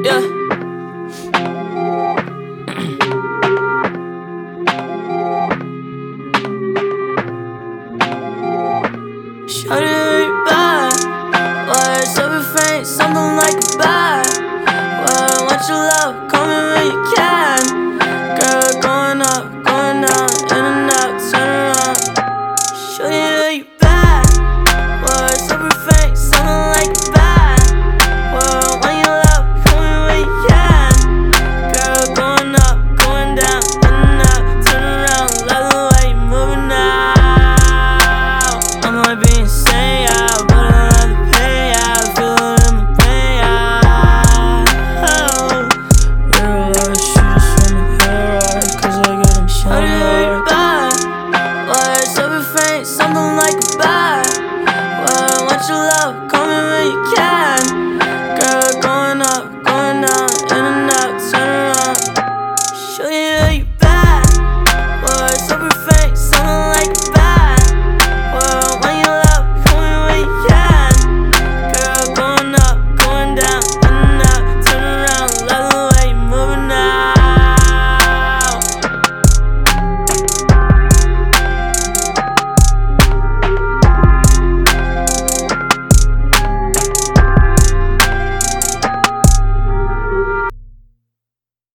Yeah. Shawty really bad. Words of a frame, something like a bad. Well, what you love?